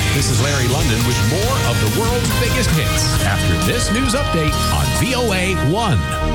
This is Larry London with more of the world's biggest hits after this news update on VOA 1.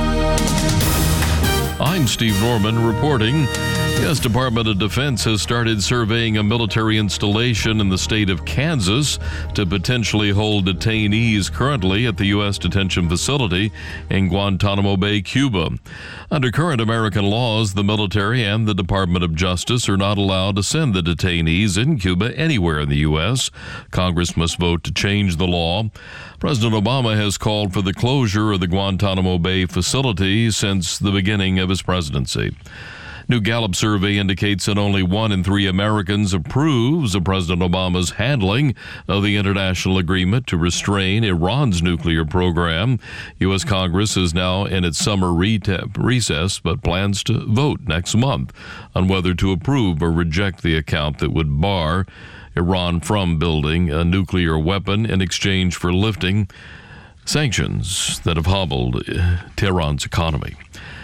I'm Steve Norman reporting. The U.S. Department of Defense has started surveying a military installation in the state of Kansas to potentially hold detainees currently at the U.S. detention facility in Guantanamo Bay, Cuba. Under current American laws, the military and the Department of Justice are not allowed to send the detainees in Cuba anywhere in the U.S. Congress must vote to change the law. President Obama has called for the closure of the Guantanamo Bay facility since the beginning of his presidency. New Gallup survey indicates that only 1 in 3 Americans approves of President Obama's handling of the international agreement to restrain Iran's nuclear program. U.S. Congress is now in its summer recess, but plans to vote next month on whether to approve or reject the account that would bar Iran from building a nuclear weapon in exchange for lifting sanctions that have hobbled Tehran's economy.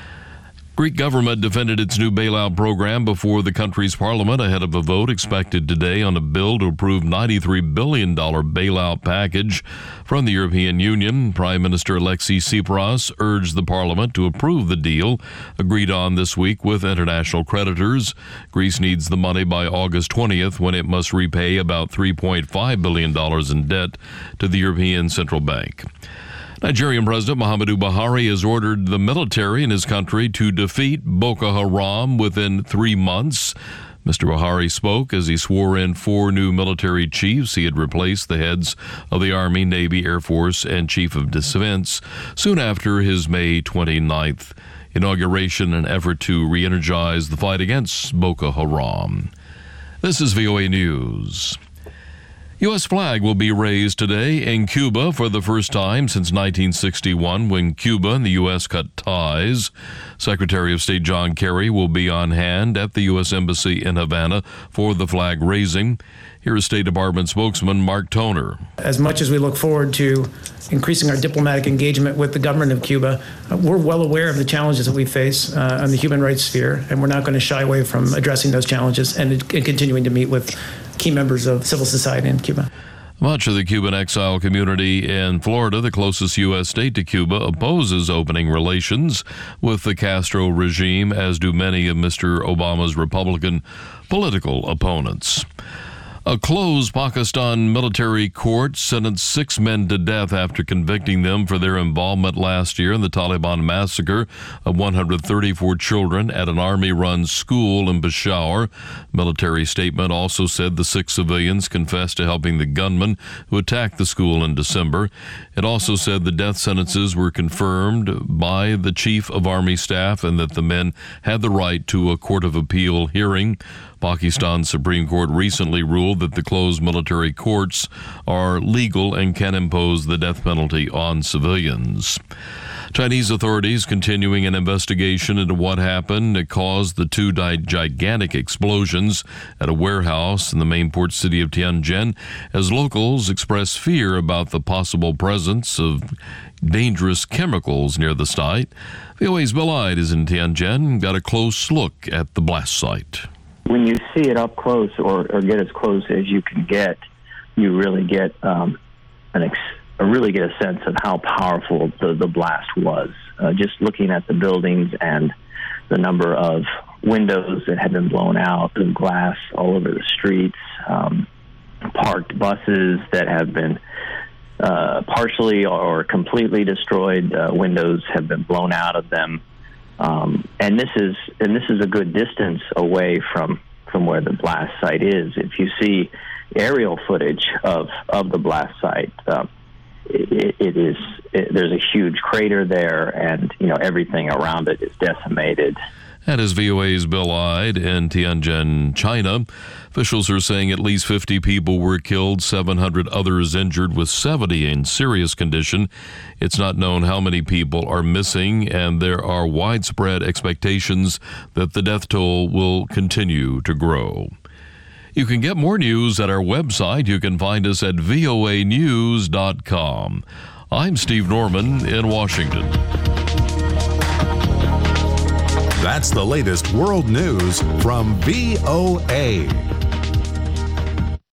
Greek government defended its new bailout program before the country's parliament ahead of a vote expected today on a bill to approve $93 billion bailout package from the European Union. Prime Minister Alexis Tsipras urged the parliament to approve the deal agreed on this week with international creditors. Greece needs the money by August 20th when it must repay about $3.5 billion in debt to the European Central Bank. Nigerian President Muhammadu Buhari has ordered the military in his country to defeat Boko Haram within 3 months. Mr. Buhari spoke as he swore in 4 new military chiefs. He had replaced the heads of the Army, Navy, Air Force, and Chief of Defense soon after his May 29th inauguration, an effort to re-energize the fight against Boko Haram. This is VOA News. U.S. flag will be raised today in Cuba for the first time since 1961 when Cuba and the U.S. cut ties. Secretary of State John Kerry will be on hand at the U.S. Embassy in Havana for the flag raising. Here is State Department spokesman Mark Toner. As much as we look forward to increasing our diplomatic engagement with the government of Cuba, we're well aware of the challenges that we face on the human rights sphere, and we're not going to shy away from addressing those challenges and continuing to meet with key members of civil society in Cuba. Much of the Cuban exile community in Florida, the closest U.S. state to Cuba, opposes opening relations with the Castro regime, as do many of Mr. Obama's Republican political opponents. A closed Pakistan military court sentenced 6 men to death after convicting them for their involvement last year in the Taliban massacre of 134 children at an army-run school in Peshawar. Military statement also said the 6 civilians confessed to helping the gunman who attacked the school in December. It also said the death sentences were confirmed by the Chief of Army Staff and that the men had the right to a Court of Appeal hearing. Pakistan's Supreme Court recently ruled that the closed military courts are legal and can impose the death penalty on civilians. Chinese authorities continuing an investigation into what happened that caused the 2 gigantic explosions at a warehouse in the main port city of Tianjin, as locals express fear about the possible presence of dangerous chemicals near the site. VOA's Bill Ide is in Tianjin and got a close look at the blast site. When you see it up close or get as close as you can get, you really get really get a sense of how powerful the blast was. Just looking at the buildings and the number of windows that had been blown out, the glass all over the streets, parked buses that have been partially or completely destroyed, windows have been blown out of them. And this is a good distance away from where the blast site is. If you see aerial footage of the blast site, there's a huge crater there, and everything around it is decimated. That is VOA's Bill Ide in Tianjin, China. Officials are saying at least 50 people were killed, 700 others injured, with 70 in serious condition. It's not known how many people are missing, and there are widespread expectations that the death toll will continue to grow. You can get more news at our website. You can find us at voanews.com. I'm Steve Norman in Washington. That's the latest world news from VOA.